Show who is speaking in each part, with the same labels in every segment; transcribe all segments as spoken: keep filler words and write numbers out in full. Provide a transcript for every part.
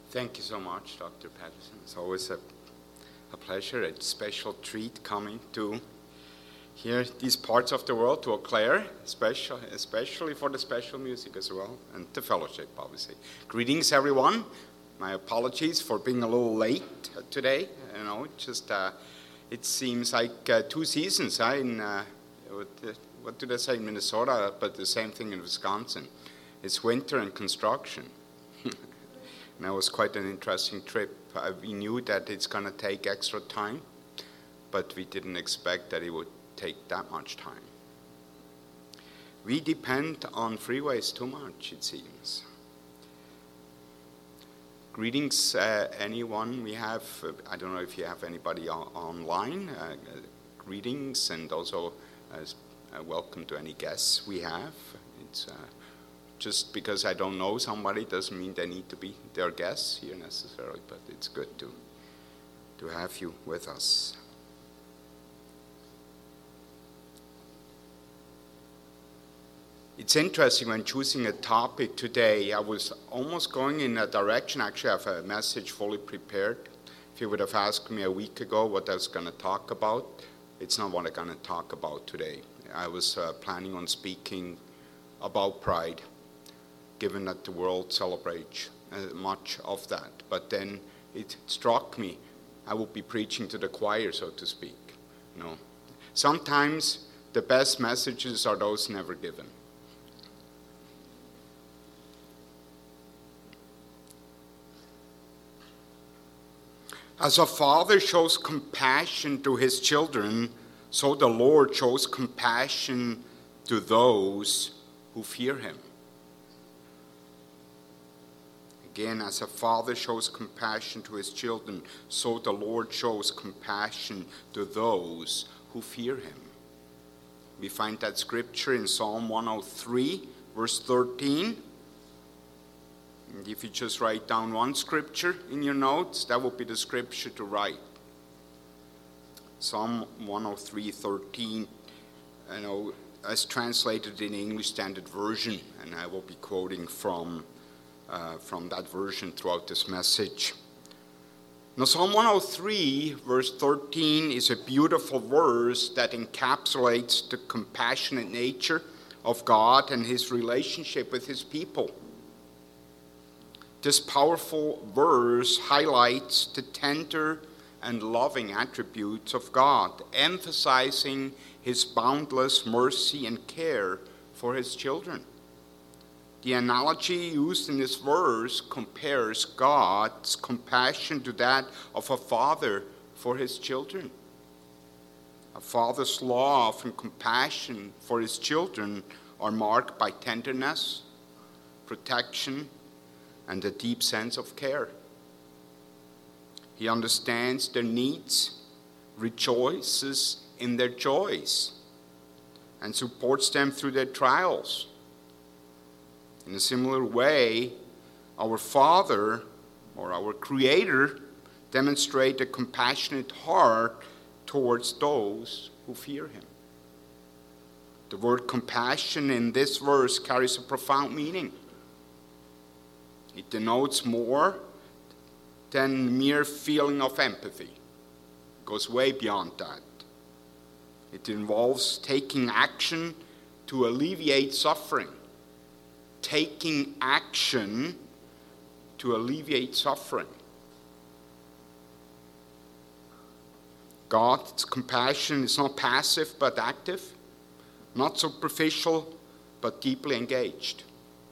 Speaker 1: Thank you so much, Doctor Patterson. It's always a, a pleasure, a special treat coming to here these parts of the world, to Eau Claire, especially, especially for the special music as well, and the fellowship, obviously. Greetings, everyone. My apologies for being a little late today. You know, just uh, it seems like uh, two seasons. Huh, in uh, what, uh, what did I say in Minnesota? But the same thing in Wisconsin. It's winter and construction. And that was quite an interesting trip. Uh, we knew that it's going to take extra time, but we didn't expect that it would take that much time. We depend on freeways too much, it seems. Greetings, uh, anyone we have. Uh, I don't know if you have anybody on, online. Uh, uh, greetings, and also uh, welcome to any guests we have. It's uh, Just because I don't know somebody doesn't mean they need to be their guests here necessarily, but it's good to, to have you with us. It's interesting when choosing a topic today, I was almost going in a direction. Actually, I have a message fully prepared. If you would have asked me a week ago what I was going to talk about, it's not what I'm going to talk about today. I was uh, planning on speaking about pride, given that the world celebrates uh, much of that. But then it struck me, I would be preaching to the choir, so to speak. You know, sometimes the best messages are those never given. As a father shows compassion to his children, so the Lord shows compassion to those who fear him. Again, as a father shows compassion to his children, so the Lord shows compassion to those who fear him. We find that scripture in Psalm one oh three, verse thirteen. And if you just write down one scripture in your notes, that would be the scripture to write. Psalm one oh three, thirteen, you know, as translated in the English Standard Version, and I will be quoting from Uh, from that version throughout this message. Now, Psalm one oh three, verse thirteen, is a beautiful verse that encapsulates the compassionate nature of God and his relationship with his people. This powerful verse highlights the tender and loving attributes of God, emphasizing his boundless mercy and care for his children. The analogy used in this verse compares God's compassion to that of a father for his children. A father's love and compassion for his children are marked by tenderness, protection, and a deep sense of care. He understands their needs, rejoices in their joys, and supports them through their trials. In a similar way, our Father, or our Creator, demonstrates a compassionate heart towards those who fear him. The word compassion in this verse carries a profound meaning. It denotes more than mere feeling of empathy. It goes way beyond that. It involves taking action to alleviate suffering. Taking action to alleviate suffering. God's compassion is not passive but active, not superficial but deeply engaged.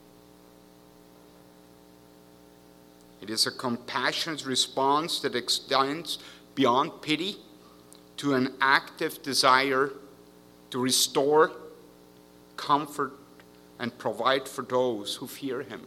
Speaker 1: It is a compassionate response that extends beyond pity to an active desire to restore, comfort, and provide for those who fear him.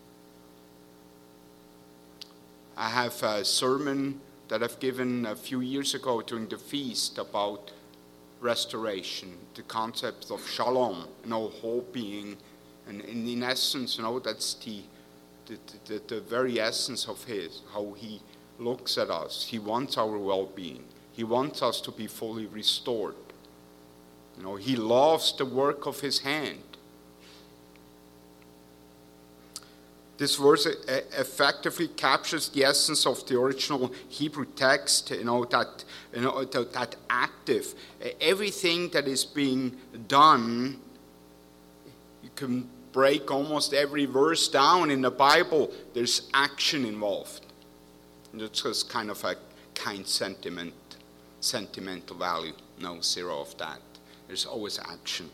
Speaker 1: I have a sermon that I've given a few years ago during the feast about restoration, the concept of shalom, you know, whole being, and in essence, you know, that's the the, the, the very essence of his, how he looks at us. He wants our well-being. He wants us to be fully restored. You know, he loves the work of his hand. This verse effectively captures the essence of the original Hebrew text, you know, that, you know, that, that active. Everything that is being done, you can break almost every verse down in the Bible, there's action involved. And it's just kind of a kind sentiment, sentimental value. No, zero of that. There's always action.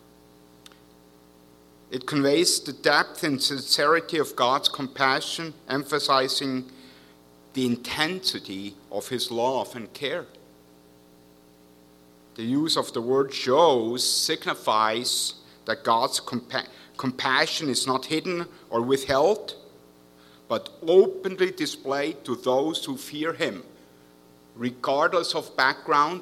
Speaker 1: It conveys the depth and sincerity of God's compassion, emphasizing the intensity of his love and care. The use of the word shows signifies that God's compa- compassion is not hidden or withheld, but openly displayed to those who fear him, regardless of background,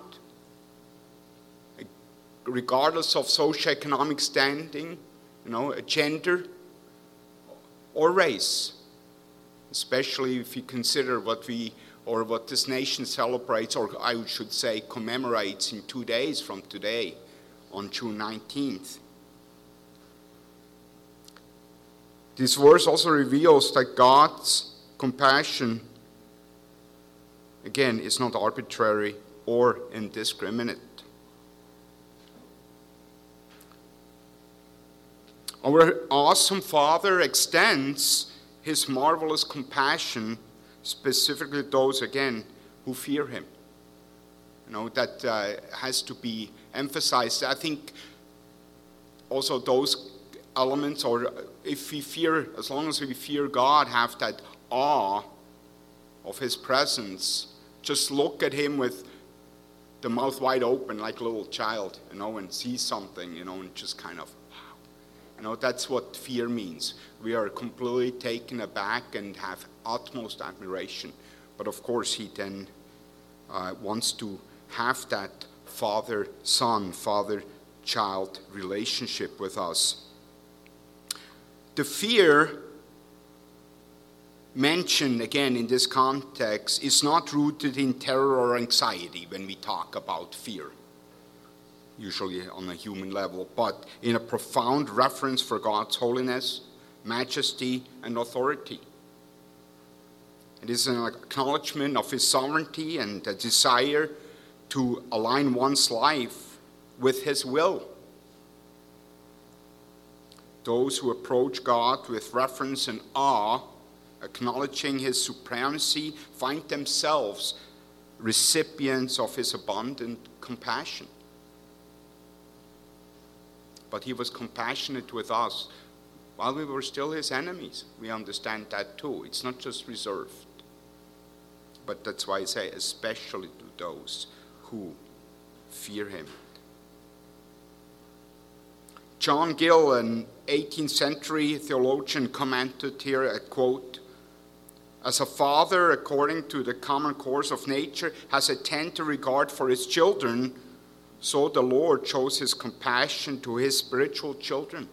Speaker 1: regardless of socioeconomic standing, you know, gender or race, especially if you consider what we, or what this nation celebrates, or I should say commemorates in two days from today, on June nineteenth. This verse also reveals that God's compassion, again, is not arbitrary or indiscriminate. Our awesome Father extends his marvelous compassion specifically to those, again, who fear him. You know, that uh, has to be emphasized. I think also those elements, or if we fear, as long as we fear God, have that awe of his presence. Just look at him with the mouth wide open like a little child, you know, and see something, you know, and just kind of, you know, that's what fear means. We are completely taken aback and have utmost admiration. But of course, he then uh, wants to have that father-son, father-child relationship with us. The fear mentioned, again, in this context is not rooted in terror or anxiety when we talk about fear, usually on a human level, but in a profound reverence for God's holiness, majesty, and authority. It is an acknowledgement of his sovereignty and a desire to align one's life with his will. Those who approach God with reverence and awe, acknowledging his supremacy, find themselves recipients of his abundant compassion. But he was compassionate with us while we were still his enemies. We understand that too. It's not just reserved. But that's why I say especially to those who fear him. John Gill, an eighteenth century theologian, commented here, a quote, "As a father, according to the common course of nature, has a tender regard for his children, so the Lord shows his compassion to his spiritual children."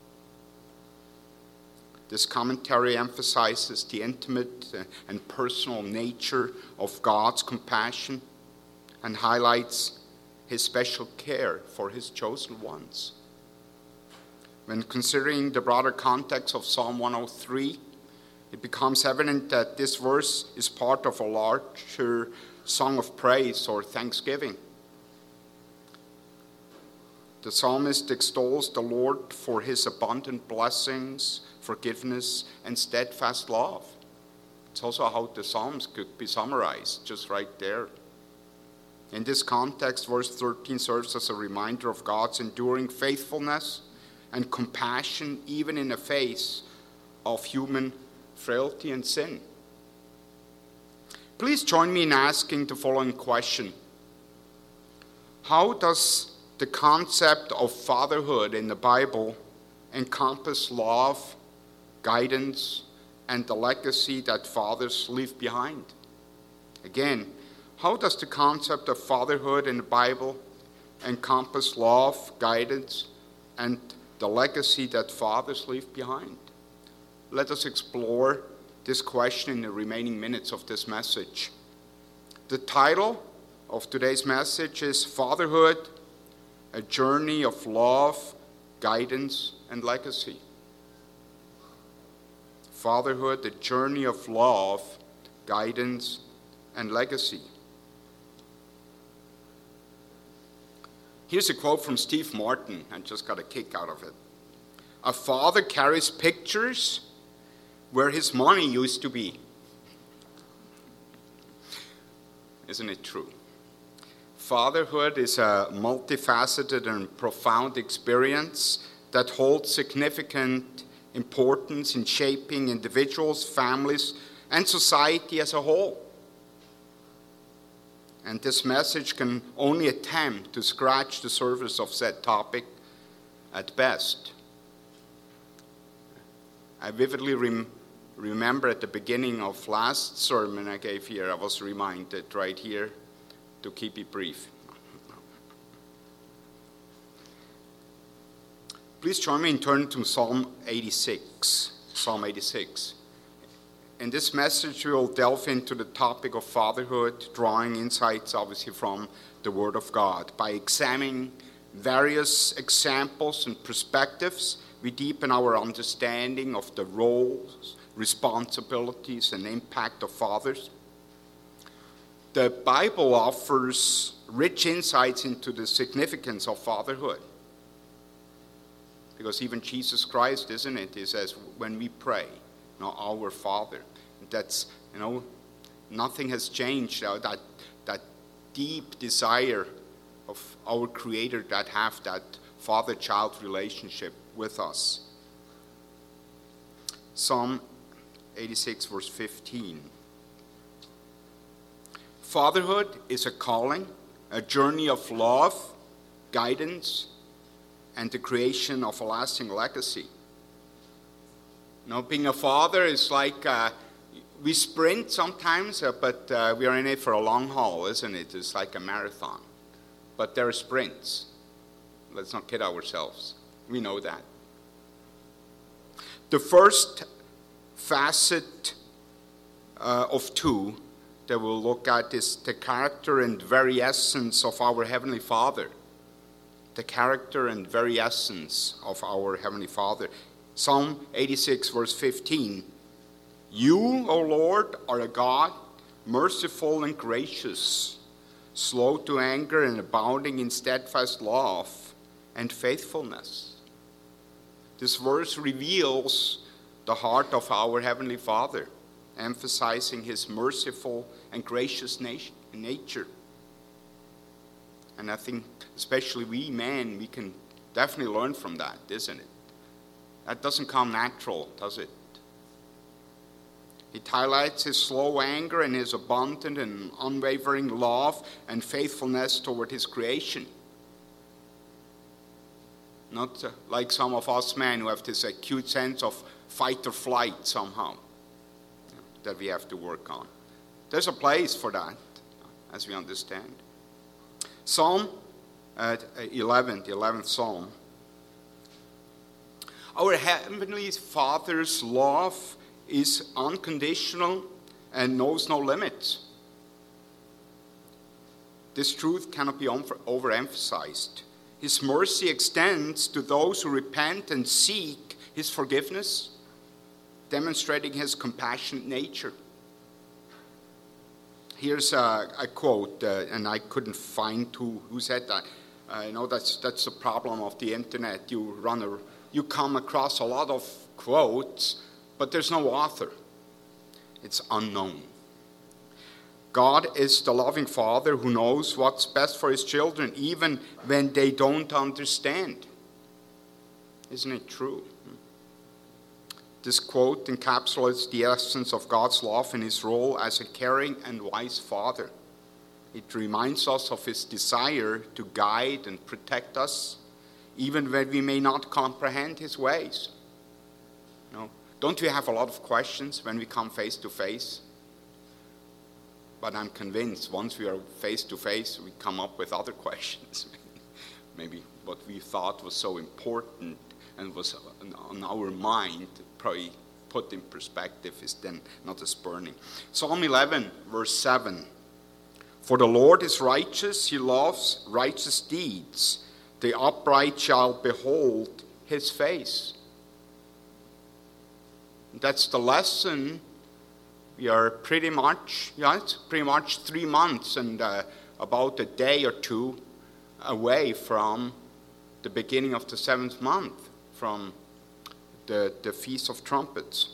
Speaker 1: This commentary emphasizes the intimate and personal nature of God's compassion and highlights his special care for his chosen ones. When considering the broader context of Psalm one oh three, it becomes evident that this verse is part of a larger song of praise or thanksgiving. The psalmist extols the Lord for his abundant blessings, forgiveness, and steadfast love. It's also how the Psalms could be summarized, just right there. In this context, verse thirteen serves as a reminder of God's enduring faithfulness and compassion, even in the face of human frailty and sin. Please join me in asking the following question. How does the concept of fatherhood in the Bible encompass love, guidance, and the legacy that fathers leave behind? Again, how does the concept of fatherhood in the Bible encompass love, guidance, and the legacy that fathers leave behind? Let us explore this question in the remaining minutes of this message. The title of today's message is Fatherhood, a Journey of Love, Guidance, and Legacy. Fatherhood, a journey of love, guidance, and legacy. Here's a quote from Steve Martin. I just got a kick out of it. A father carries pictures where his money used to be. Isn't it true? Fatherhood is a multifaceted and profound experience that holds significant importance in shaping individuals, families, and society as a whole. And this message can only attempt to scratch the surface of said topic at best. I vividly rem- remember at the beginning of last sermon I gave here, I was reminded right here to keep it brief. Please join me in turning to Psalm eighty-six. Psalm eighty-six. In this message, we will delve into the topic of fatherhood, drawing insights obviously from the Word of God. By examining various examples and perspectives, we deepen our understanding of the roles, responsibilities, and impact of fathers. The Bible offers rich insights into the significance of fatherhood. Because even Jesus Christ, isn't it? He says, when we pray, you know, our Father. That's, you know, nothing has changed. Uh, that, that deep desire of our Creator that have that father-child relationship with us. Psalm eighty-six, verse fifteen. Fatherhood is a calling, a journey of love, guidance, and the creation of a lasting legacy. You know, being a father is like, uh, we sprint sometimes, uh, but uh, we are in it for a long haul, isn't it? It's like a marathon. But there are sprints. Let's not kid ourselves. We know that. The first facet uh, of two that we'll look at is the character and very essence of our Heavenly Father. The character and very essence of our Heavenly Father. Psalm eighty-six, verse fifteen. You, O Lord, are a God, merciful and gracious, slow to anger and abounding in steadfast love and faithfulness. This verse reveals the heart of our Heavenly Father, emphasizing his merciful and gracious nature. And I think especially we men, we can definitely learn from that, isn't it? That doesn't come natural, does it? It highlights his slow anger and his abundant and unwavering love and faithfulness toward his creation. Not uh, like some of us men who have this acute sense of fight or flight somehow that we have to work on. There's a place for that, as we understand. Psalm uh, eleven, the eleventh Psalm. Our Heavenly Father's love is unconditional and knows no limits. This truth cannot be overemphasized. His mercy extends to those who repent and seek his forgiveness, demonstrating his compassionate nature. Here's a, a quote, uh, and I couldn't find who, who said that. Uh, you know, that's that's the problem of the internet. You run a, you come across a lot of quotes, but there's no author. It's unknown. God is the loving Father who knows what's best for his children, even when they don't understand. Isn't it true? This quote encapsulates the essence of God's love and his role as a caring and wise father. It reminds us of his desire to guide and protect us, even when we may not comprehend his ways. You know, don't we have a lot of questions when we come face to face? But I'm convinced once we are face to face, we come up with other questions. Maybe what we thought was so important and was on our mind, probably put in perspective, is then not as burning. Psalm eleven, verse seven. For the Lord is righteous, he loves righteous deeds. The upright shall behold his face. That's the lesson. We are pretty much, yeah, it's pretty much three months and uh, about a day or two away from the beginning of the seventh month, from the, the Feast of Trumpets.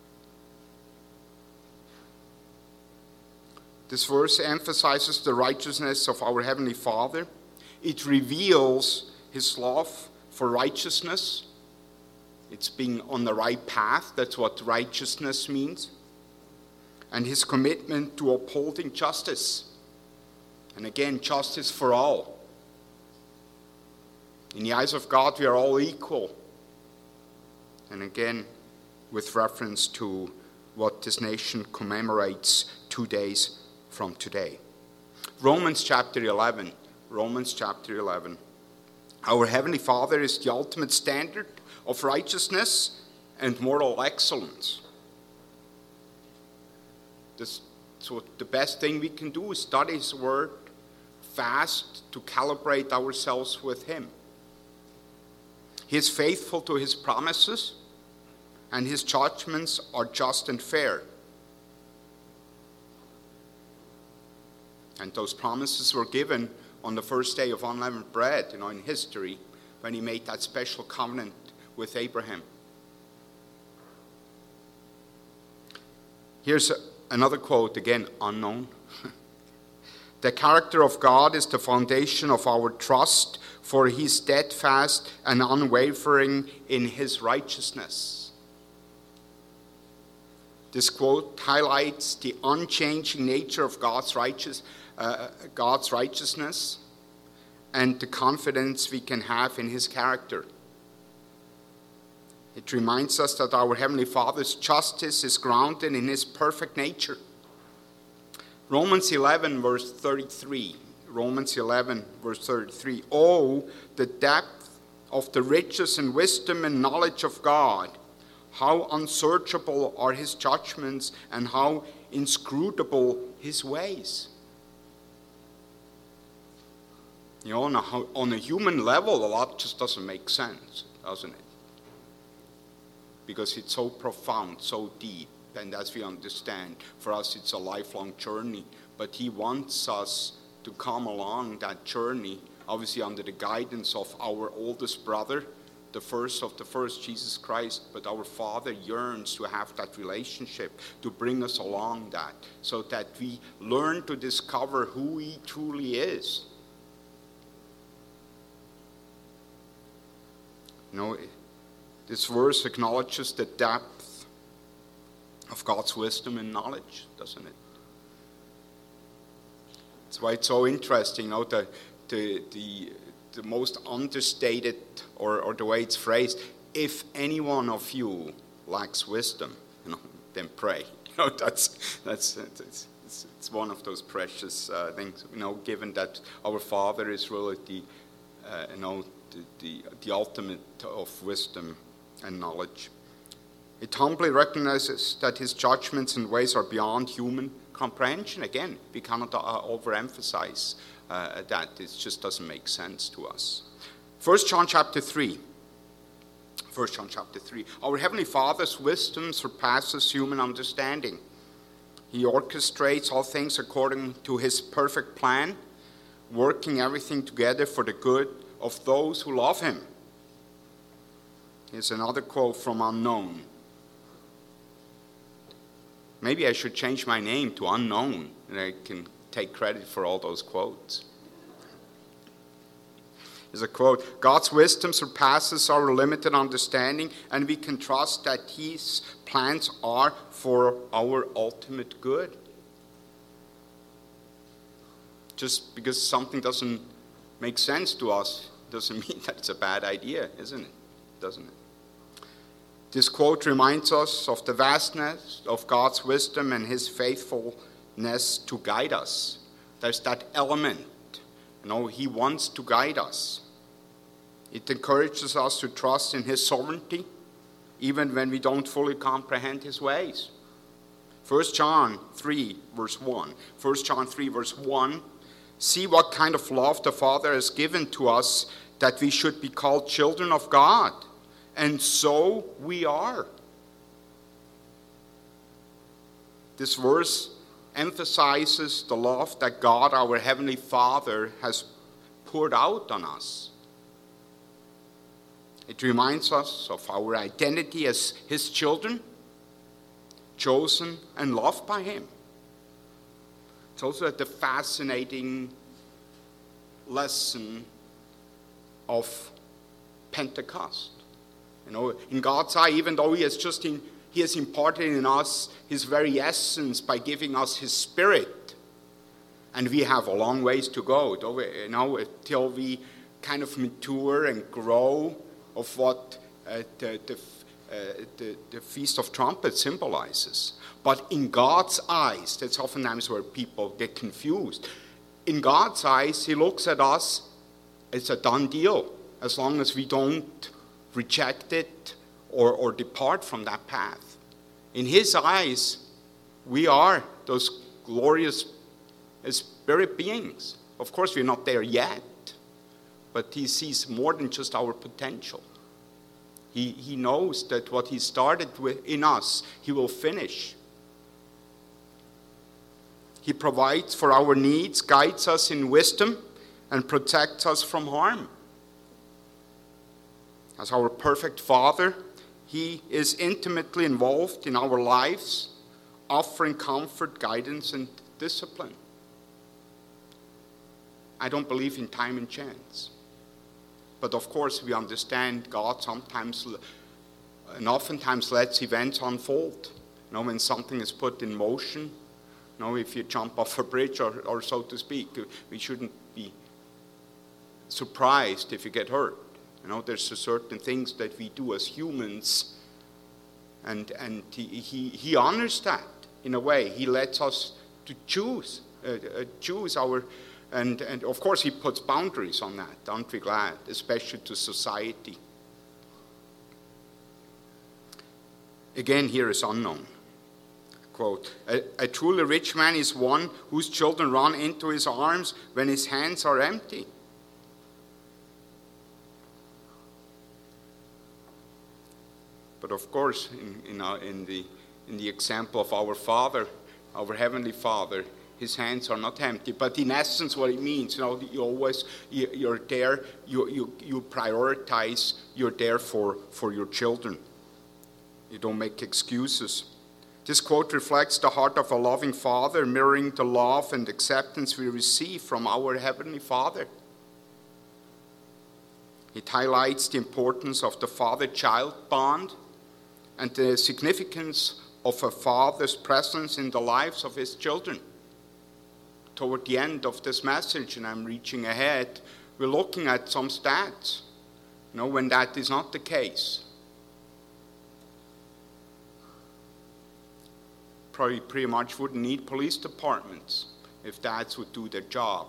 Speaker 1: This verse emphasizes the righteousness of our Heavenly Father. It reveals His love for righteousness. It's being on the right path. That's what righteousness means. And His commitment to upholding justice. And again, justice for all. In the eyes of God, we are all equal. And again, with reference to what this nation commemorates two days from today. Romans chapter eleven. Romans chapter eleven. Our Heavenly Father is the ultimate standard of righteousness and moral excellence. This, so the best thing we can do is study His Word, fast to calibrate ourselves with Him. He is faithful to His promises, and His judgments are just and fair. And those promises were given on the first day of unleavened bread, you know, in history, when He made that special covenant with Abraham. Here's a, another quote, again, unknown. The character of God is the foundation of our trust, for He is steadfast and unwavering in His righteousness. This quote highlights the unchanging nature of God's righteous, uh, God's righteousness and the confidence we can have in His character. It reminds us that our Heavenly Father's justice is grounded in His perfect nature. Romans eleven, verse thirty-three. Romans eleven, verse thirty-three. Oh, the depth of the riches and wisdom and knowledge of God. How unsearchable are His judgments and how inscrutable His ways. You know, on a, on a human level, a lot just doesn't make sense, doesn't it? Because it's so profound, so deep. And as we understand, for us it's a lifelong journey. But He wants us to come along that journey, obviously under the guidance of our oldest brother, the first of the first, Jesus Christ. But our Father yearns to have that relationship, to bring us along that, so that we learn to discover who He truly is. You know, this verse acknowledges the depth of God's wisdom and knowledge, doesn't it? That's why it's so interesting, you know, the, the, the, the most understated, or, or the way it's phrased, if any one of you lacks wisdom, you know, then pray. You know, that's, that's it's, it's, it's one of those precious uh, things, you know, given that our Father is really the, uh, you know, the, the, the ultimate of wisdom and knowledge. It humbly recognizes that His judgments and ways are beyond human comprehension. Again, we cannot uh, overemphasize uh, that. It just doesn't make sense to us. First John chapter three. First John chapter three. Our Heavenly Father's wisdom surpasses human understanding. He orchestrates all things according to His perfect plan, working everything together for the good of those who love Him. Here's another quote from Unknown. Maybe I should change my name to Unknown, and I can take credit for all those quotes. Here's a quote. God's wisdom surpasses our limited understanding, and we can trust that His plans are for our ultimate good. Just because something doesn't make sense to us doesn't mean that it's a bad idea, isn't it? Doesn't it? This quote reminds us of the vastness of God's wisdom and His faithfulness to guide us. There's that element, you know, He wants to guide us. It encourages us to trust in His sovereignty, even when we don't fully comprehend His ways. First John three, verse one. First John three, verse one. See what kind of love the Father has given to us, that we should be called children of God. And so we are. This verse emphasizes the love that God, our Heavenly Father, has poured out on us. It reminds us of our identity as His children, chosen and loved by Him. It's also the fascinating lesson of Pentecost. You know, in God's eye, even though He has just in, He has imparted in us His very essence by giving us His Spirit, and we have a long ways to go, though we, you know, until we kind of mature and grow of what uh, the, the, uh, the the Feast of Trumpets symbolizes. But in God's eyes, that's oftentimes where people get confused. In God's eyes, He looks at us as a done deal, as long as we don't reject it or, or depart from that path. In His eyes, we are those glorious spirit beings. Of course, we're not there yet, but He sees more than just our potential. He, he knows that what He started with in us, He will finish. He provides for our needs, guides us in wisdom, and protects us from harm. As our perfect Father, He is intimately involved in our lives, offering comfort, guidance, and discipline. I don't believe in time and chance. But of course, we understand God sometimes and oftentimes lets events unfold. You know, when something is put in motion, you know, if you jump off a bridge, or, or so to speak, we shouldn't be surprised if you get hurt. You know, there's certain things that we do as humans, and and he, he, he honors that in a way. He lets us to choose, uh, uh, choose our, and, and of course He puts boundaries on that, aren't we glad, especially to society. Again, here is unknown. Quote, a, a truly rich man is one whose children run into his arms when his hands are empty. But of course, in, in, our, in, the, in the example of our Father, our Heavenly Father, His hands are not empty. But in essence, what it means, you know, you always, you, you're there, you, you, you prioritize, you're there for, for your children. You don't make excuses. This quote reflects the heart of a loving Father, mirroring the love and acceptance we receive from our Heavenly Father. It highlights the importance of the father-child bond and the significance of a father's presence in the lives of his children. Toward the end of this message, and I'm reaching ahead, we're looking at some stats. You know, when that is not the case. Probably pretty much wouldn't need police departments if dads would do their job.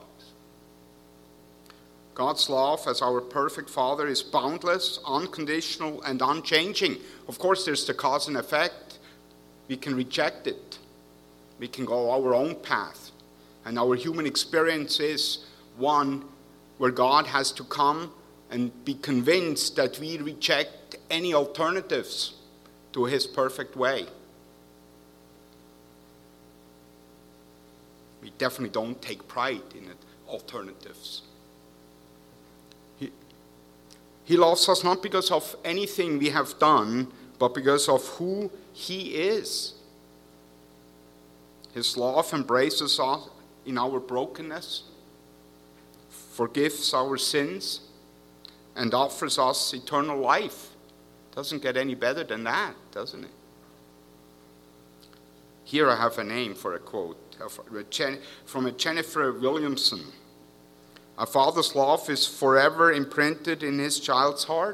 Speaker 1: God's love as our perfect Father is boundless, unconditional, and unchanging. Of course, there's the cause and effect. We can reject it. We can go our own path. And our human experience is one where God has to come and be convinced that we reject any alternatives to His perfect way. We definitely don't take pride in it, alternatives. He, he loves us not because of anything we have done, but because of who He is. His love embraces us in our brokenness, forgives our sins, and offers us eternal life. Doesn't get any better than that, doesn't it? Here I have a name for a quote from a Jennifer Williamson. A father's love is forever imprinted in his child's heart.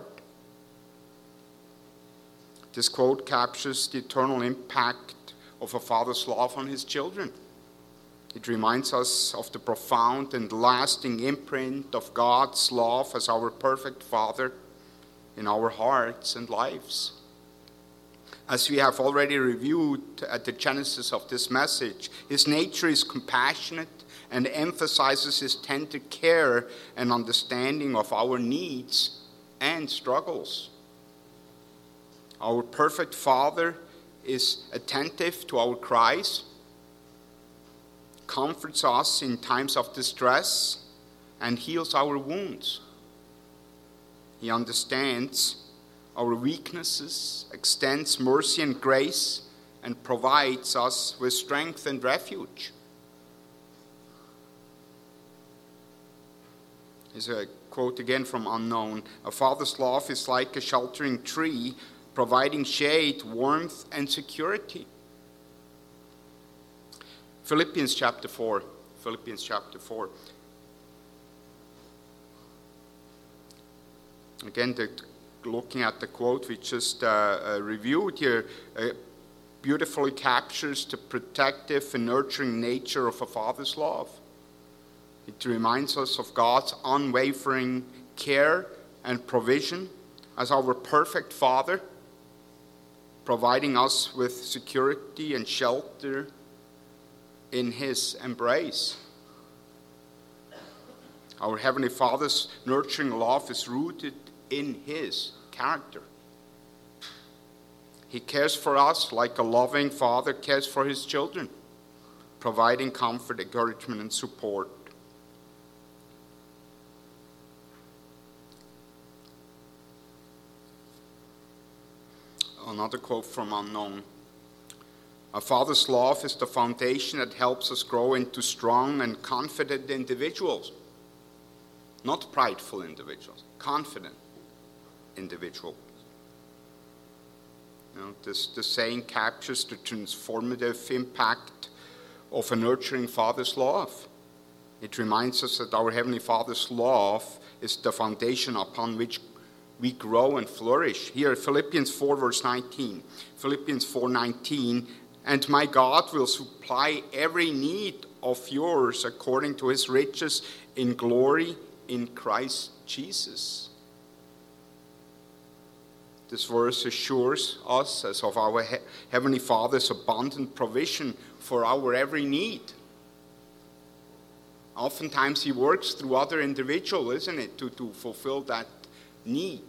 Speaker 1: This quote captures the eternal impact of a father's love on his children. It reminds us of the profound and lasting imprint of God's love as our perfect Father in our hearts and lives. As we have already reviewed at the genesis of this message, His nature is compassionate and emphasizes His tender care and understanding of our needs and struggles. Our perfect Father is attentive to our cries, comforts us in times of distress, and heals our wounds. He understands our weaknesses, extends mercy and grace, and provides us with strength and refuge. Here's a quote again from Unknown. A father's love is like a sheltering tree, providing shade, warmth, and security. Philippians chapter four. Philippians chapter four. Again, the, looking at the quote we just uh, uh, reviewed here, uh, beautifully captures the protective and nurturing nature of a father's love. It reminds us of God's unwavering care and provision as our perfect Father, providing us with security and shelter in His embrace. Our Heavenly Father's nurturing love is rooted in His character. He cares for us like a loving father cares for his children, providing comfort, encouragement, and support. Another quote from Unknown. A father's love is the foundation that helps us grow into strong and confident individuals. Not prideful individuals, confident individuals. You know, this, this saying captures the transformative impact of a nurturing father's love. It reminds us that our Heavenly Father's love is the foundation upon which we grow and flourish. Here, Philippians four, verse nineteen. Philippians four nineteen, and my God will supply every need of yours according to His riches in glory in Christ Jesus. This verse assures us as of our he- Heavenly Father's abundant provision for our every need. Oftentimes He works through other individuals, isn't it, to, to fulfill that need.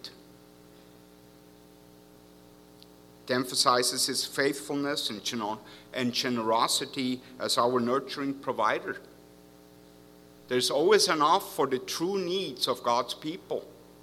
Speaker 1: It emphasizes His faithfulness and, gener- and generosity as our nurturing provider. There's always enough for the true needs of God's people.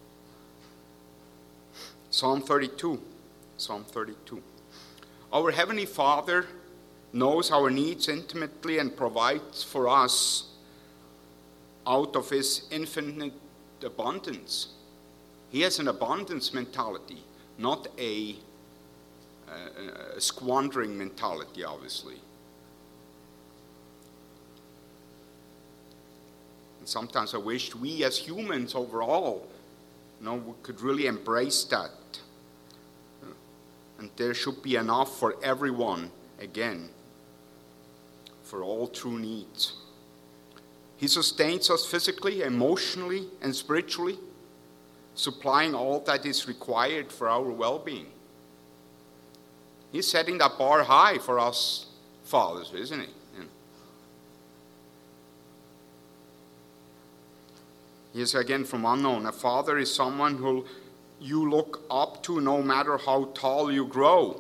Speaker 1: Psalm thirty-two. Psalm thirty-two. Our Heavenly Father knows our needs intimately and provides for us out of His infinite abundance. He has an abundance mentality, not a, a, a squandering mentality, obviously. And sometimes I wish we as humans overall, you know, we could really embrace that. And there should be enough for everyone, again, for all true needs. He sustains us physically, emotionally, and spiritually, supplying all that is required for our well-being. He's setting that bar high for us fathers, isn't he? Yeah. Here's again from Unknown. A father is someone who you look up to no matter how tall you grow.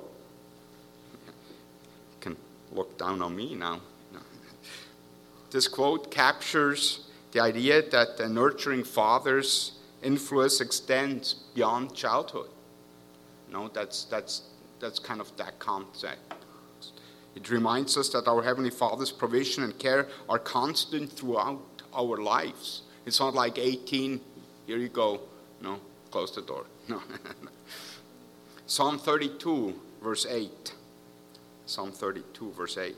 Speaker 1: You can look down on me now. No. This quote captures the idea that a nurturing father's influence extends beyond childhood. You know, that's, that's, that's kind of that concept. It reminds us that our Heavenly Father's provision and care are constant throughout our lives. It's not like eighteen, here you go, no, close the door. No. Psalm thirty-two, verse eight. Psalm thirty-two, verse eight.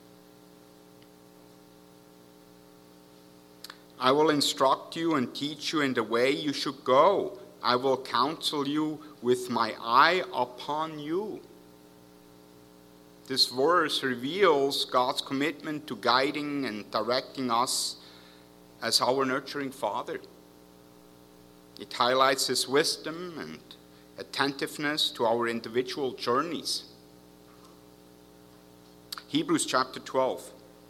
Speaker 1: I will instruct you and teach you in the way you should go. I will counsel you with my eye upon you. This verse reveals God's commitment to guiding and directing us as our nurturing Father. It highlights His wisdom and attentiveness to our individual journeys. Hebrews chapter twelve.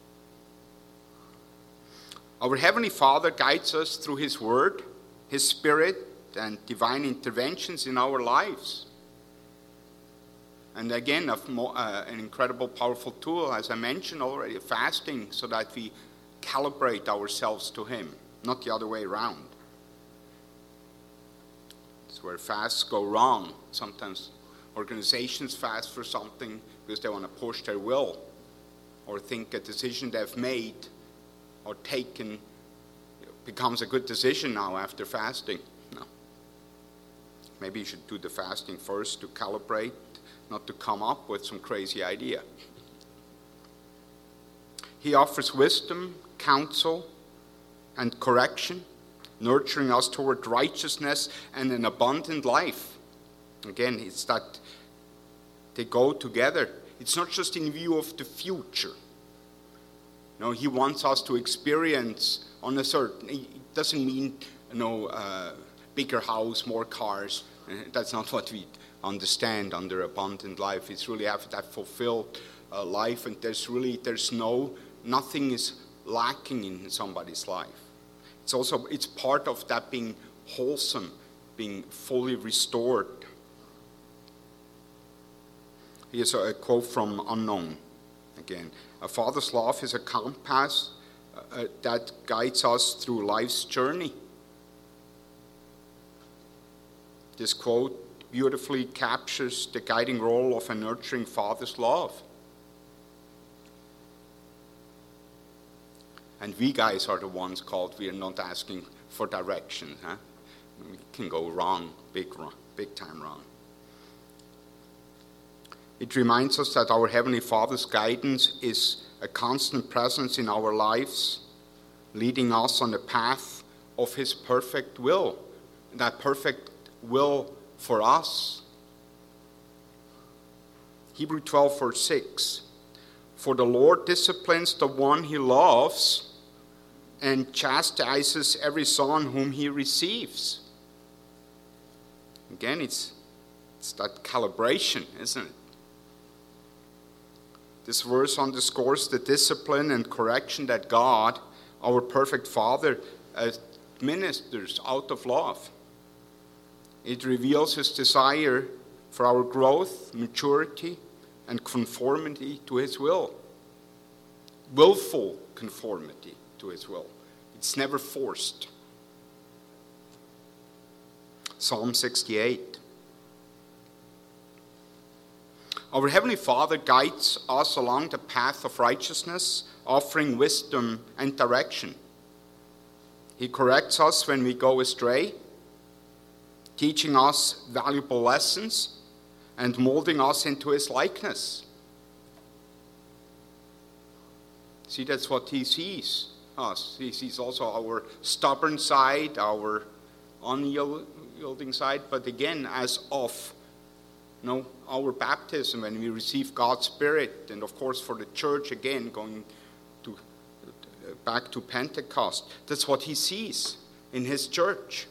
Speaker 1: Our Heavenly Father guides us through His Word, His Spirit, and divine interventions in our lives. And again, a, uh, an incredible, powerful tool, as I mentioned already, fasting, so that we calibrate ourselves to Him, not the other way around. It's where fasts go wrong. Sometimes organizations fast for something because they want to push their will, or think a decision they've made or taken becomes a good decision now after fasting. No. Maybe you should do the fasting first to calibrate, not to come up with some crazy idea. He offers wisdom, counsel, and correction, nurturing us toward righteousness and an abundant life. Again, it's that they go together. It's not just in view of the future. No, He wants us to experience on a certain, it doesn't mean, you know, uh, bigger house, more cars. That's not what we understand under abundant life. It's really have that fulfilled uh, life, and there's really, there's no, nothing is lacking in somebody's life. It's also, it's part of that being wholesome, being fully restored. Here's a quote from Unknown again. A father's love is a compass uh, that guides us through life's journey. This quote beautifully captures the guiding role of a nurturing father's love. And we guys are the ones called, we are not asking for direction. Huh? We can go wrong, big, wrong, big time wrong. It reminds us that our Heavenly Father's guidance is a constant presence in our lives, leading us on the path of His perfect will. That perfect will for us. Hebrews twelve, verse six. For the Lord disciplines the one He loves and chastises every son whom He receives. Again, it's, it's that calibration, isn't it? This verse underscores the discipline and correction that God, our perfect Father, administers out of love. It reveals His desire for our growth, maturity, and conformity to His will. Willful conformity to His will. It's never forced. Psalm sixty-eight. Our Heavenly Father guides us along the path of righteousness, offering wisdom and direction. He corrects us when we go astray, teaching us valuable lessons and molding us into His likeness. See, that's what He sees us. He sees also our stubborn side, our unyielding side, but again, as of No, our baptism, when we receive God's Spirit, and of course for the church, again, going to back to Pentecost, that's what He sees in His church.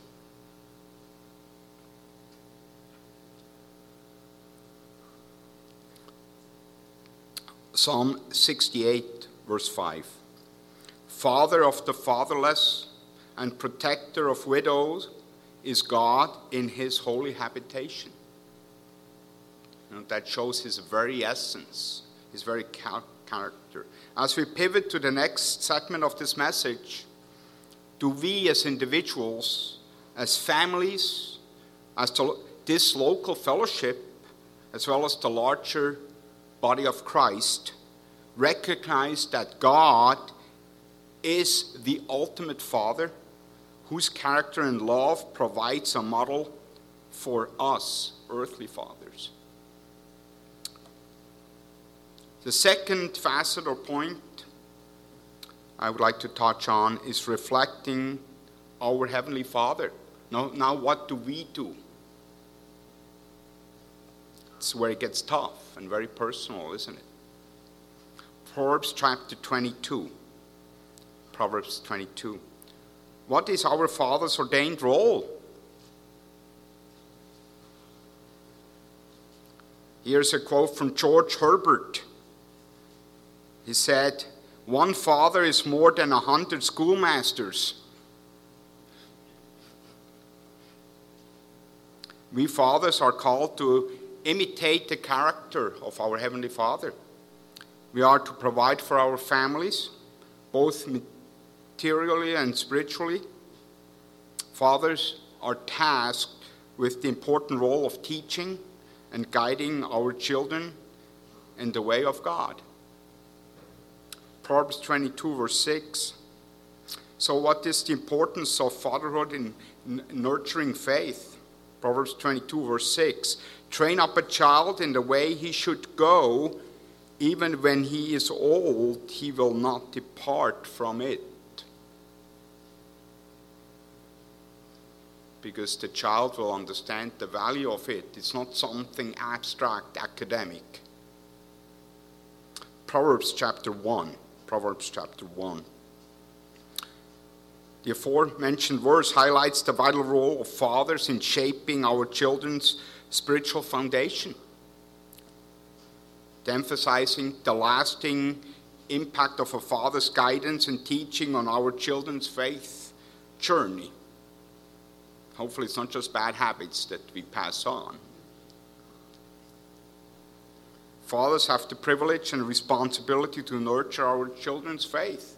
Speaker 1: Psalm sixty-eight, verse five. Father of the fatherless and protector of widows is God in His holy habitation. You know, that shows His very essence, His very character. As we pivot to the next segment of this message, do we as individuals, as families, as to this local fellowship, as well as the larger body of Christ, recognize that God is the ultimate Father, whose character and love provides a model for us, earthly fathers? The second facet or point I would like to touch on is reflecting our Heavenly Father. Now, now what do we do? It's where it gets tough and very personal, isn't it? Proverbs chapter twenty-two. Proverbs twenty-two. What is our Father's ordained role? Here's a quote from George Herbert. He said, "One father is more than a hundred schoolmasters." We fathers are called to imitate the character of our Heavenly Father. We are to provide for our families, both materially and spiritually. Fathers are tasked with the important role of teaching and guiding our children in the way of God. Proverbs twenty-two, verse six. So what is the importance of fatherhood in nurturing faith? Proverbs twenty-two, verse six. Train up a child in the way he should go, even when he is old, he will not depart from it. Because the child will understand the value of it. It's not something abstract, academic. Proverbs chapter one. Proverbs chapter one. The aforementioned verse highlights the vital role of fathers in shaping our children's spiritual foundation, emphasizing the lasting impact of a father's guidance and teaching on our children's faith journey. Hopefully it's not just bad habits that we pass on. Fathers have the privilege and responsibility to nurture our children's faith.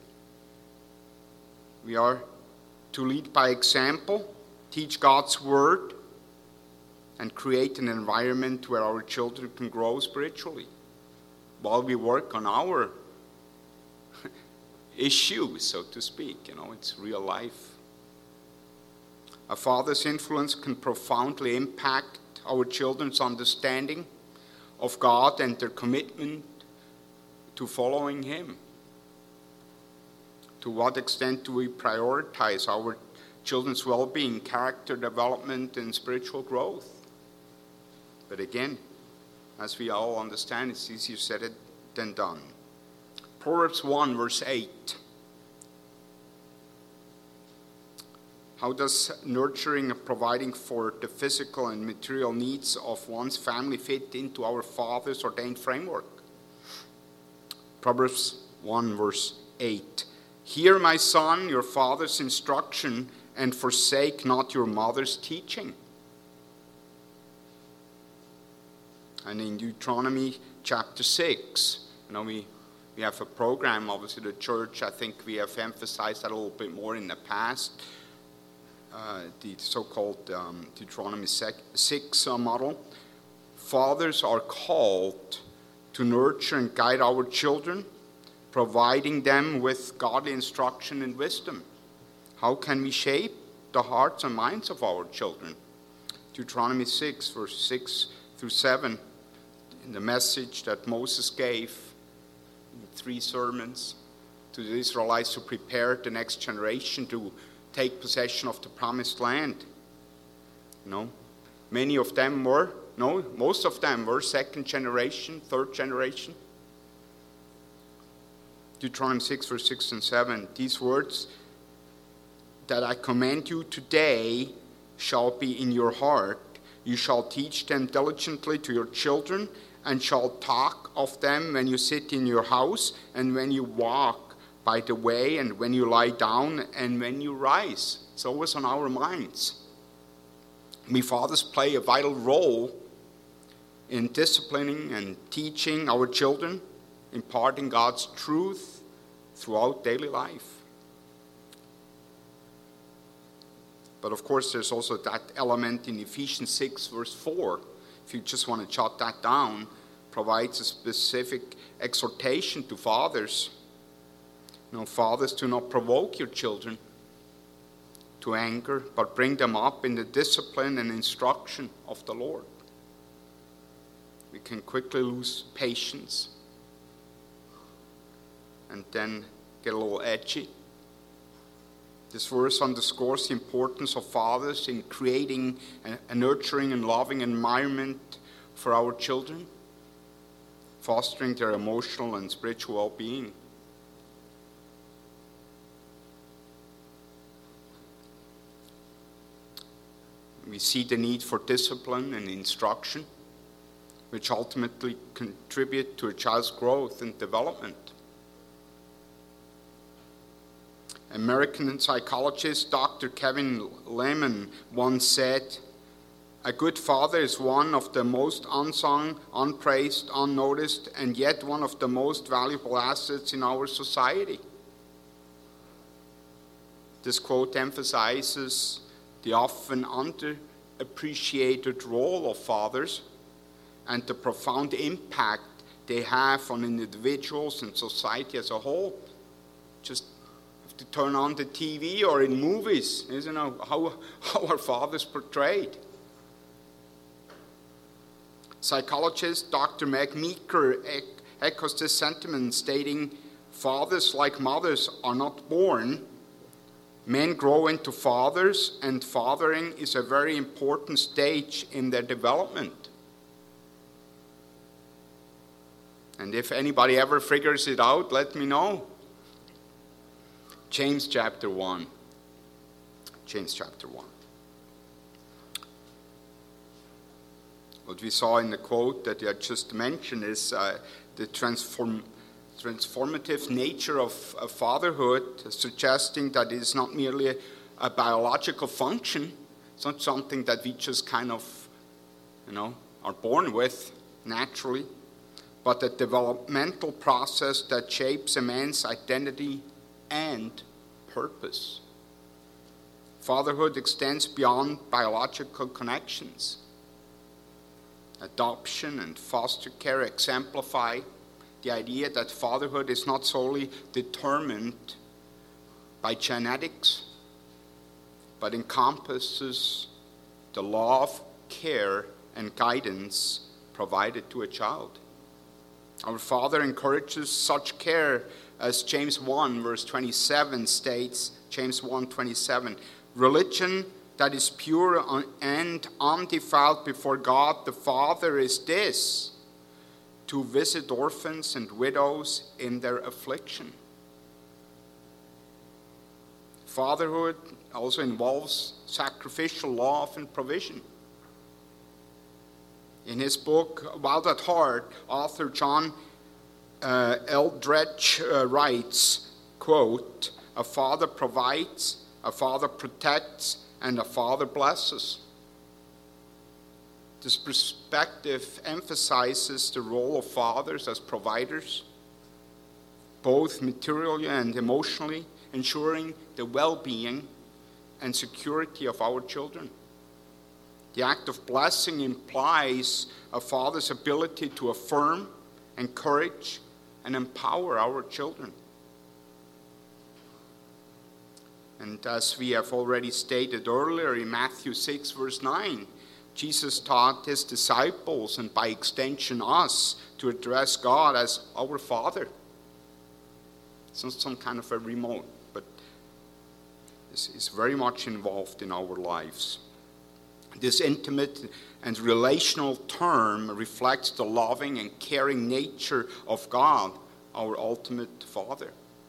Speaker 1: We are to lead by example, teach God's word, and create an environment where our children can grow spiritually while we work on our issues, so to speak. You know, it's real life. A father's influence can profoundly impact our children's understanding of God and their commitment to following Him. To what extent do we prioritize our children's well-being, character development, and spiritual growth? But again, as we all understand, it's easier said than done. Proverbs one, verse eight. How does nurturing and providing for the physical and material needs of one's family fit into our Father's ordained framework? Proverbs one, verse eight. Hear, my son, your father's instruction, and forsake not your mother's teaching. And in Deuteronomy chapter six, you know, we, we have a program, obviously the church, I think we have emphasized that a little bit more in the past. Uh, the so-called um, Deuteronomy six uh, model. Fathers are called to nurture and guide our children, providing them with godly instruction and wisdom. How can we shape the hearts and minds of our children? Deuteronomy six, verse six through seven, in the message that Moses gave in three sermons to the Israelites to prepare the next generation to take possession of the promised land. You know, many of them were, no, most of them were second generation, third generation. Deuteronomy six, verse six and seven. These words that I command you today shall be in your heart. You shall teach them diligently to your children, and shall talk of them when you sit in your house, and when you walk by the way, and when you lie down, and when you rise. It's always on our minds. We fathers play a vital role in disciplining and teaching our children, imparting God's truth throughout daily life. But of course, there's also that element in Ephesians six, verse four. If you just want to jot that down, provides a specific exhortation to fathers. No, fathers, do not provoke your children to anger, but bring them up in the discipline and instruction of the Lord. We can quickly lose patience and then get a little edgy. This verse underscores the importance of fathers in creating a nurturing and loving environment for our children, fostering their emotional and spiritual well-being. We see the need for discipline and instruction, which ultimately contribute to a child's growth and development. American psychologist Doctor Kevin Leman once said, A good father is one of the most unsung, unpraised, unnoticed, and yet one of the most valuable assets in our society. This quote emphasizes the often underappreciated role of fathers and the profound impact they have on individuals and society as a whole. Just have to turn on the T V or in movies, isn't it, how, how are fathers portrayed? Psychologist Doctor Meg Meeker echoes this sentiment, stating, "Fathers, like mothers, are not born. Men grow into fathers, and fathering is a very important stage in their development." And if anybody ever figures it out, let me know. James chapter one. James chapter one. What we saw in the quote that I just mentioned is uh, the transform, transformative nature of, of fatherhood, suggesting that it is not merely a, a biological function. It's not something that we just kind of, you know, are born with naturally, but a developmental process that shapes a man's identity and purpose. Fatherhood extends beyond biological connections. Adoption and foster care exemplify the idea that fatherhood is not solely determined by genetics, but encompasses the love, care, and guidance provided to a child. Our Father encourages such care, as James one verse twenty-seven states, James one twenty-seven, "Religion that is pure and undefiled before God the Father is this, to visit orphans and widows in their affliction." Fatherhood also involves sacrificial love and provision. In his book, Wild at Heart, author John uh, Eldredge uh, writes, quote, "A father provides, a father protects, and a father blesses." This perspective emphasizes the role of fathers as providers, both materially and emotionally, ensuring the well-being and security of our children. The act of blessing implies a father's ability to affirm, encourage, and empower our children. And as we have already stated earlier in Matthew six, verse nine, Jesus taught his disciples, and by extension us, to address God as our Father. It's not some kind of a remote, but it's very much involved in our lives. This intimate and relational term reflects the loving and caring nature of God, our ultimate Father.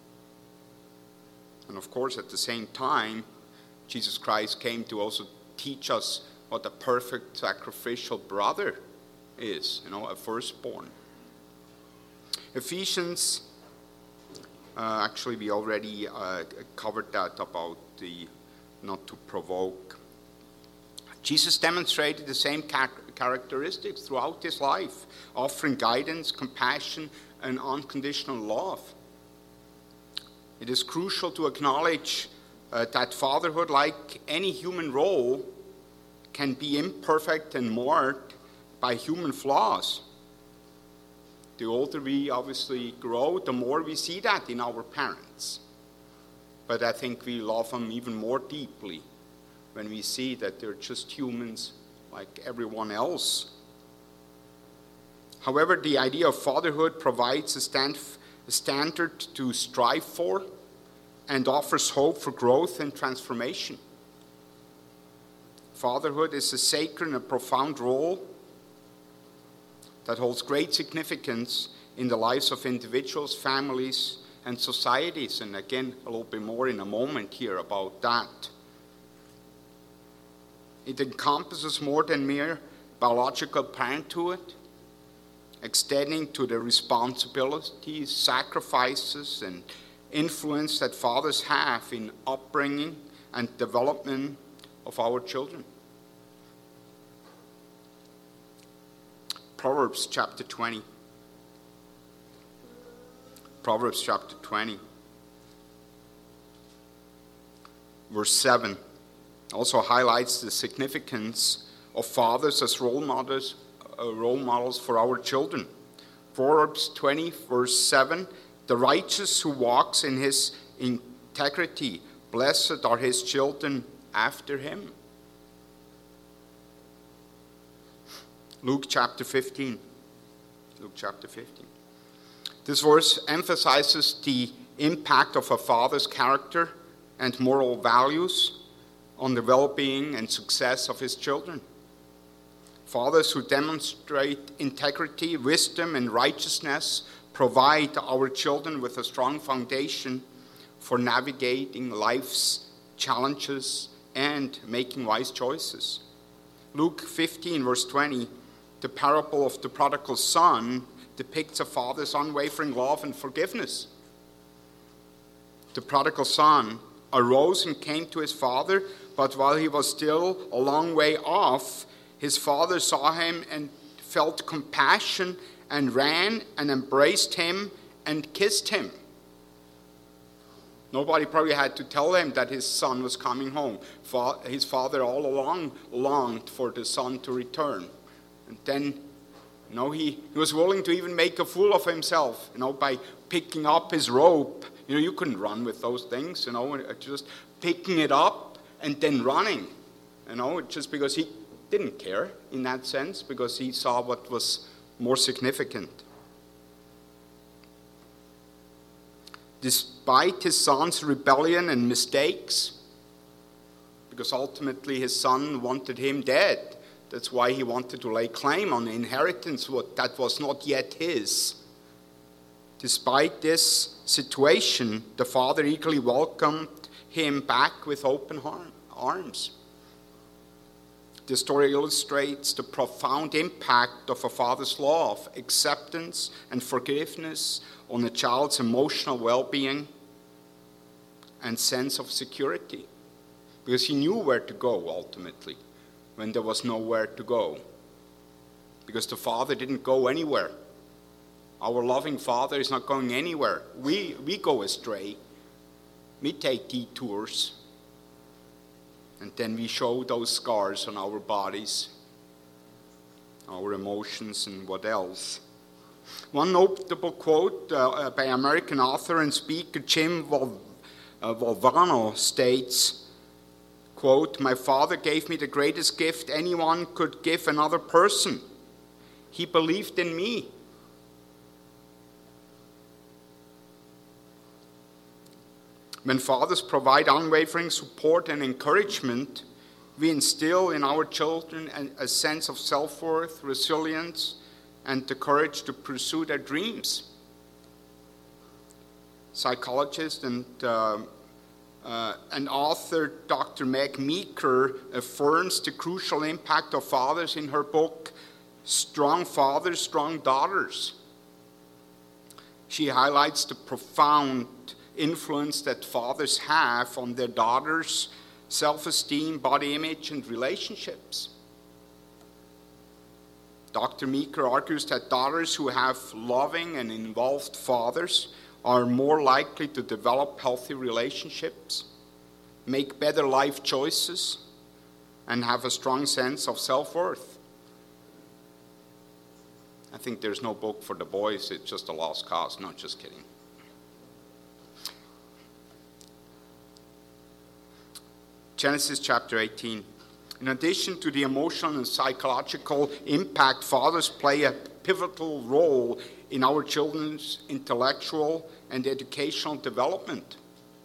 Speaker 1: And of course, at the same time, Jesus Christ came to also teach us what a perfect sacrificial brother is, you know, a firstborn. Ephesians, uh, actually we already uh, covered that about the not to provoke. Jesus demonstrated the same characteristics throughout his life, offering guidance, compassion, and unconditional love. It is crucial to acknowledge uh, that fatherhood, like any human role, can be imperfect and marred by human flaws. The older we obviously grow, the more we see that in our parents. But I think we love them even more deeply when we see that they're just humans like everyone else. However, the idea of fatherhood provides a, stand, a standard to strive for and offers hope for growth and transformation. Fatherhood is a sacred and a profound role that holds great significance in the lives of individuals, families, and societies. And again, a little bit more in a moment here about that. It encompasses more than mere biological parenthood, extending to the responsibilities, sacrifices, and influence that fathers have in upbringing and development of our children. Proverbs chapter twenty. Proverbs chapter twenty. Verse seven also highlights the significance of fathers as role models, uh, role models for our children. Proverbs twenty, verse seven, the righteous who walks in his integrity, blessed are his children after him. Luke chapter fifteen. Luke chapter fifteen. This verse emphasizes the impact of a father's character and moral values on the well-being and success of his children. Fathers who demonstrate integrity, wisdom, and righteousness provide our children with a strong foundation for navigating life's challenges and making wise choices. Luke fifteen, verse twenty, the parable of the prodigal son depicts a father's unwavering love and forgiveness. The prodigal son arose and came to his father, but while he was still a long way off, his father saw him and felt compassion and ran and embraced him and kissed him. Nobody probably had to tell him that his son was coming home. His father all along longed for the son to return. And then, you know, he, he was willing to even make a fool of himself, you know, by picking up his rope. You know, you couldn't run with those things, you know, just picking it up and then running, you know, just because he didn't care in that sense, because he saw what was more significant. Despite his son's rebellion and mistakes, because ultimately his son wanted him dead. That's why he wanted to lay claim on the inheritance that was not yet his. Despite this situation, the father eagerly welcomed him back with open arms. This story illustrates the profound impact of a father's love, acceptance, and forgiveness on a child's emotional well-being and sense of security. Because he knew where to go ultimately when there was nowhere to go. Because the father didn't go anywhere. Our loving Father is not going anywhere. We, we go astray. We take detours. And then we show those scars on our bodies, our emotions, and what else. One notable quote uh, by American author and speaker Jim Val- uh, Valvano states, quote, "My father gave me the greatest gift anyone could give another person. He believed in me. When fathers provide unwavering support and encouragement, we instill in our children a sense of self-worth, resilience, and the courage to pursue their dreams." Psychologist and, uh, uh, and author Doctor Meg Meeker affirms the crucial impact of fathers in her book, Strong Fathers, Strong Daughters. She highlights the profound influence that fathers have on their daughters' self-esteem, body image, and relationships. Doctor Meeker argues that daughters who have loving and involved fathers are more likely to develop healthy relationships, make better life choices, and have a strong sense of self-worth. I think there's no book for the boys, it's just a lost cause. No, just kidding. Genesis chapter eighteen. In addition to the emotional and psychological impact, fathers play a pivotal role in our children's intellectual and educational development.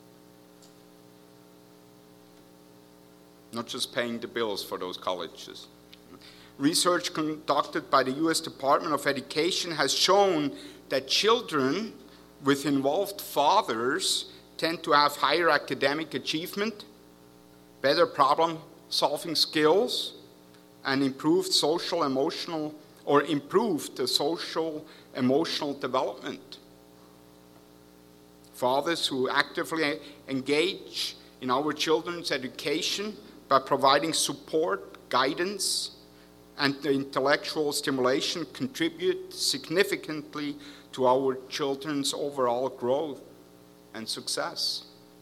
Speaker 1: Not just paying the bills for those colleges. Research conducted by the U S Department of Education has shown that children with involved fathers tend to have higher academic achievement, better problem-solving skills, and improved social emotional or improved the social emotional development. Fathers who actively engage in our children's education by providing support, guidance, and the intellectual stimulation contribute significantly to our children's overall growth and success.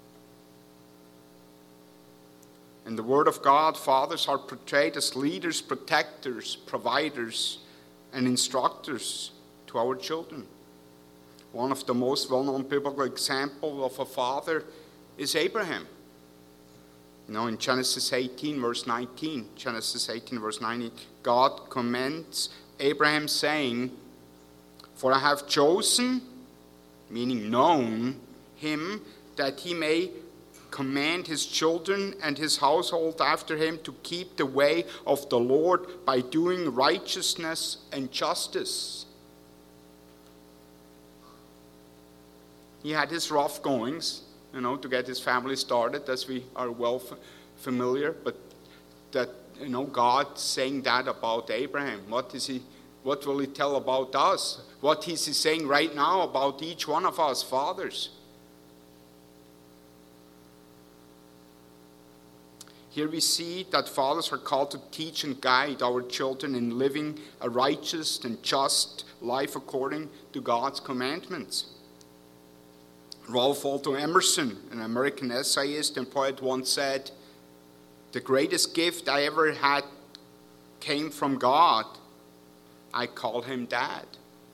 Speaker 1: In the Word of God, fathers are portrayed as leaders, protectors, providers, and instructors to our children. One of the most well-known biblical examples of a father is Abraham. You know, in Genesis eighteen, verse nineteen, Genesis eighteen, verse nineteen, God commends Abraham saying, "For I have chosen," meaning known, "him, that he may command his children and his household after him to keep the way of the Lord by doing righteousness and justice." He had his rough goings, you know, to get his family started, as we are well f- familiar. But that, you know, God saying that about Abraham. What is he? What will he tell about us? What is he saying right now about each one of us fathers? Here we see that fathers are called to teach and guide our children in living a righteous and just life according to God's commandments. Ralph Waldo Emerson, an American essayist and poet, once said, "The greatest gift I ever had came from God. I call him Dad."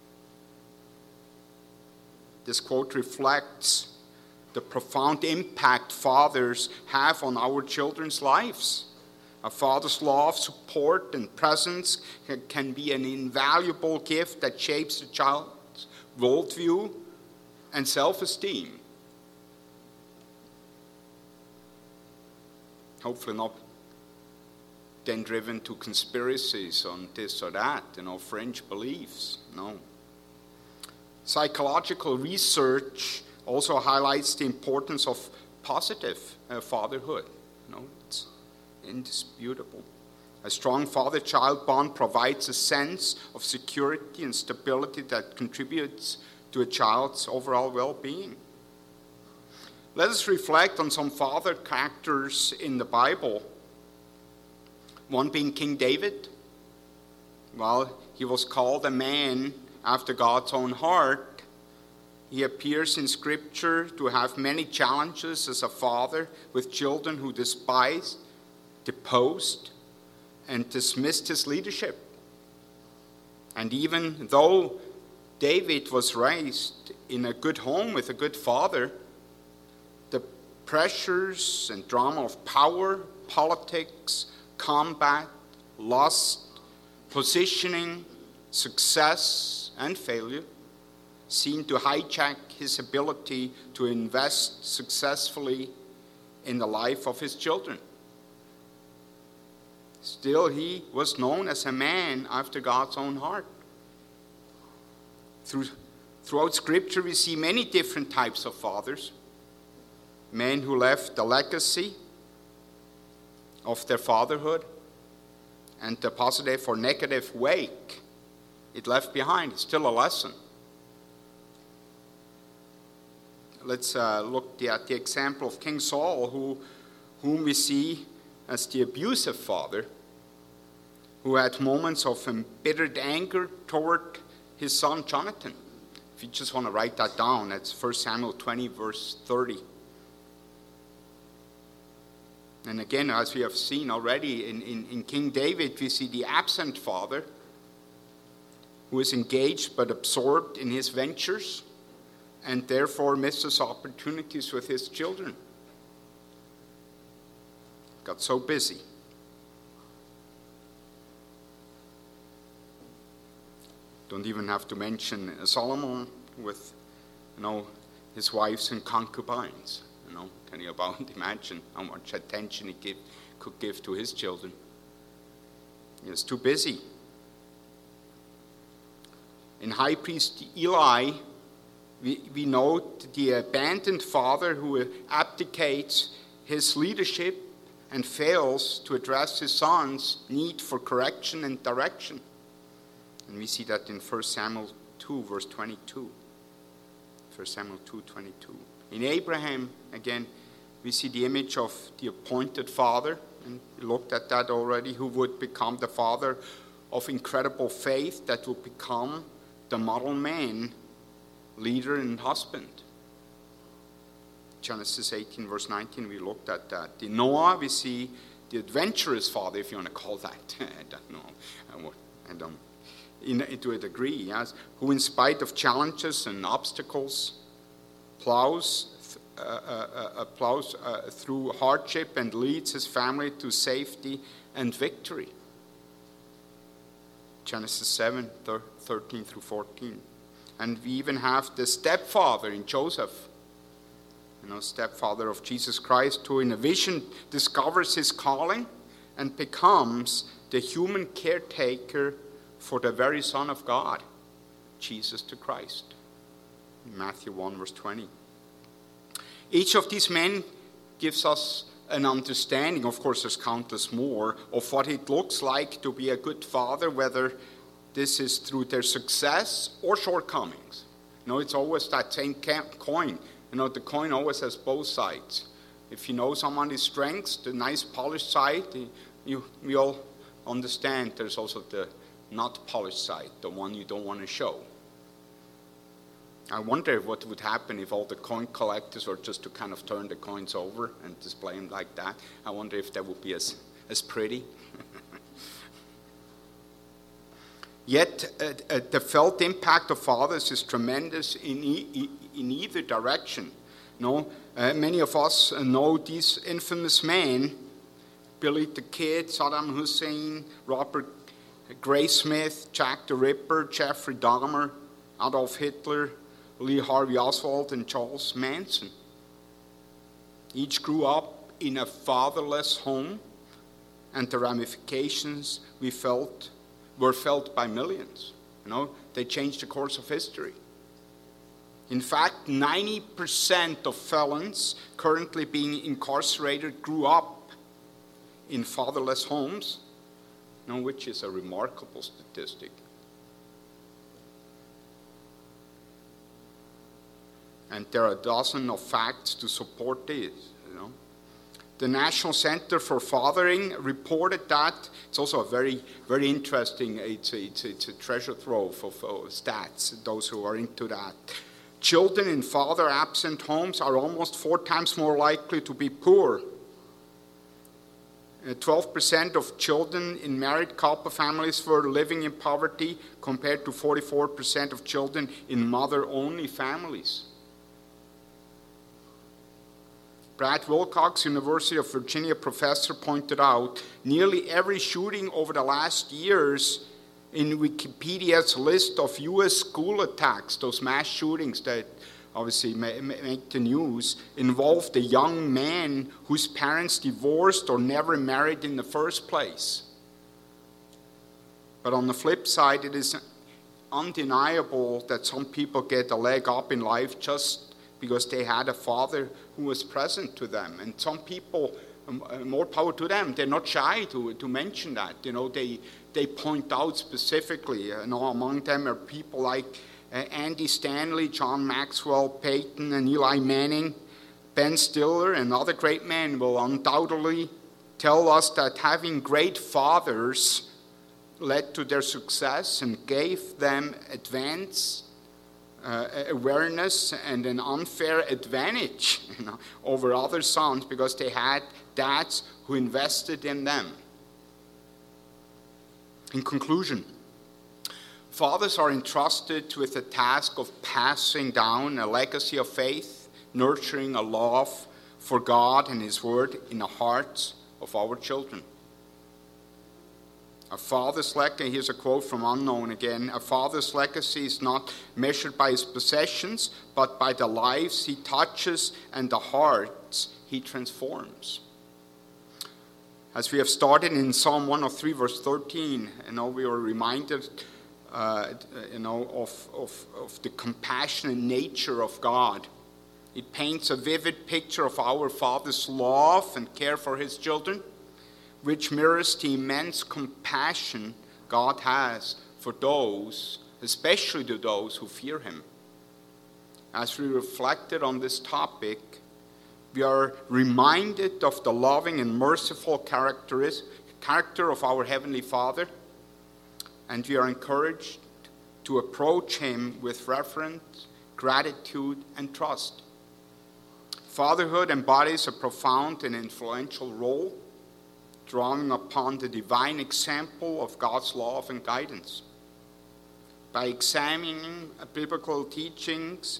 Speaker 1: This quote reflects the profound impact fathers have on our children's lives. A father's love, support, and presence can be an invaluable gift that shapes a child's worldview and self-esteem. Hopefully not then driven to conspiracies on this or that, you know, fringe beliefs. No. Psychological research also highlights the importance of positive uh, fatherhood. You know, it's indisputable. A strong father-child bond provides a sense of security and stability that contributes to a child's overall well-being. Let us reflect on some father characters in the Bible. One being King David. Well, he was called a man after God's own heart. He appears in Scripture to have many challenges as a father with children who despised, deposed, and dismissed his leadership. And even though David was raised in a good home with a good father, the pressures and drama of power, politics, combat, lust, positioning, success, and failure seemed to hijack his ability to invest successfully in the life of his children. Still, he was known as a man after God's own heart. Through, throughout Scripture, we see many different types of fathers. Men who left the legacy of their fatherhood and the positive or negative wake it left behind. It's still a lesson. Let's uh, look at the example of King Saul, who, whom we see as the abusive father, who had moments of embittered anger toward his son Jonathan. If you just want to write that down, that's First Samuel twenty, verse thirty. And again, as we have seen already in, in, in King David, we see the absent father who is engaged but absorbed in his ventures and therefore misses opportunities with his children. Got so busy. Don't even have to mention Solomon with, you know, his wives and concubines. You know, can you about imagine how much attention he give, could give to his children? He was too busy. In High Priest Eli, we, we note the abandoned father who abdicates his leadership and fails to address his son's need for correction and direction. And we see that in First Samuel two, verse twenty-two. First Samuel two, twenty-two. In Abraham, again, we see the image of the appointed father, and we looked at that already, who would become the father of incredible faith that will become the model man, leader, and husband. Genesis eighteen, verse nineteen, we looked at that. In Noah, we see the adventurous father, if you want to call that. I don't know. I don't. In, to a degree, yes. Who, in spite of challenges and obstacles, plows, uh, uh, uh, plows uh, through hardship and leads his family to safety and victory. Genesis seven, thirteen through fourteen. And we even have the stepfather in Joseph, you know, stepfather of Jesus Christ, who in a vision discovers his calling and becomes the human caretaker for the very Son of God, Jesus the Christ. In Matthew one, verse twenty. Each of these men gives us an understanding, of course there's countless more, of what it looks like to be a good father, whether this is through their success or shortcomings. You know, it's always that same coin. You know, the coin always has both sides. If you know somebody's strengths, the nice polished side, you, we all understand there's also the not polished side, the one you don't want to show. I wonder what would happen if all the coin collectors were just to kind of turn the coins over and display them like that. I wonder if that would be as, as pretty. Yet uh, uh, the felt impact of fathers is tremendous in, e- in either direction. No, uh, many of us know these infamous men: Billy the Kid, Saddam Hussein, Robert Graysmith, Jack the Ripper, Jeffrey Dahmer, Adolf Hitler, Lee Harvey Oswald, and Charles Manson. Each grew up in a fatherless home, and the ramifications we felt were felt by millions. You know, they changed the course of history. In fact, ninety percent of felons currently being incarcerated grew up in fatherless homes, you know, which is a remarkable statistic. And there are a dozen of facts to support this. You know, the National Center for Fathering reported that. It's also a very, very interesting. It's a, it's a, it's a treasure trove of uh, stats. Those who are into that, children in father-absent homes are almost four times more likely to be poor. Uh, twelve percent of children in married couple families were living in poverty, compared to forty-four percent of children in mother-only families. Brad Wilcox, University of Virginia professor, pointed out nearly every shooting over the last years in Wikipedia's list of U S school attacks, those mass shootings that obviously make the news, involved a young man whose parents divorced or never married in the first place. But on the flip side, it is undeniable that some people get a leg up in life just because they had a father who was present to them. And some people, um, uh, more power to them, they're not shy to, to mention that. You know, they, they point out specifically, you know, among them are people like uh, Andy Stanley, John Maxwell, Peyton, and Eli Manning. Ben Stiller and other great men will undoubtedly tell us that having great fathers led to their success and gave them advance Uh, awareness and an unfair advantage, you know, over other sons, because they had dads who invested in them. In conclusion, fathers are entrusted with the task of passing down a legacy of faith, nurturing a love for God and His Word in the hearts of our children. A father's legacy, here's a quote from Unknown again, a father's legacy is not measured by his possessions, but by the lives he touches and the hearts he transforms. As we have started in Psalm one oh three, verse thirteen, you know, we were reminded uh, you know, of, of, of the compassionate nature of God. It paints a vivid picture of our Father's love and care for His children, which mirrors the immense compassion God has for those, especially to those who fear Him. As we reflected on this topic, we are reminded of the loving and merciful character of our Heavenly Father, and we are encouraged to approach him with reverence, gratitude, and trust. Fatherhood embodies a profound and influential role, drawing upon the divine example of God's love and guidance. By examining biblical teachings,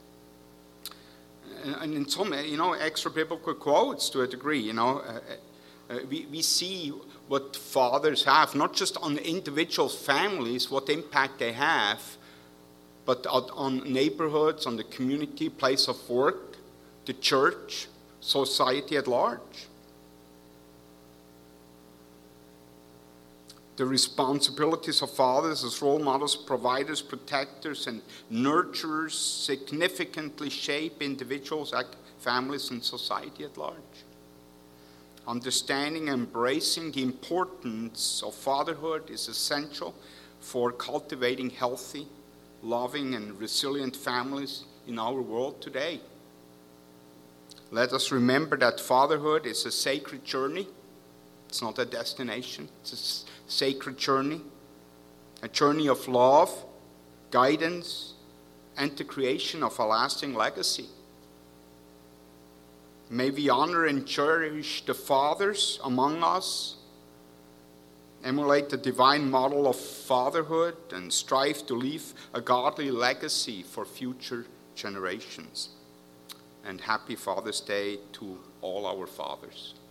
Speaker 1: and in some, you know, extra biblical quotes to a degree, you know, uh, uh, we, we see what fathers have, not just on individual families, what impact they have, but on, on neighborhoods, on the community, place of work, the church, society at large. The responsibilities of fathers as role models, providers, protectors, and nurturers significantly shape individuals, families, and society at large. Understanding and embracing the importance of fatherhood is essential for cultivating healthy, loving, and resilient families in our world today. Let us remember that fatherhood is a sacred journey. It's not a destination. It's a sacred journey, a journey of love, guidance, and the creation of a lasting legacy. May we honor and cherish the fathers among us, emulate the divine model of fatherhood, and strive to leave a godly legacy for future generations. And happy Father's Day to all our fathers.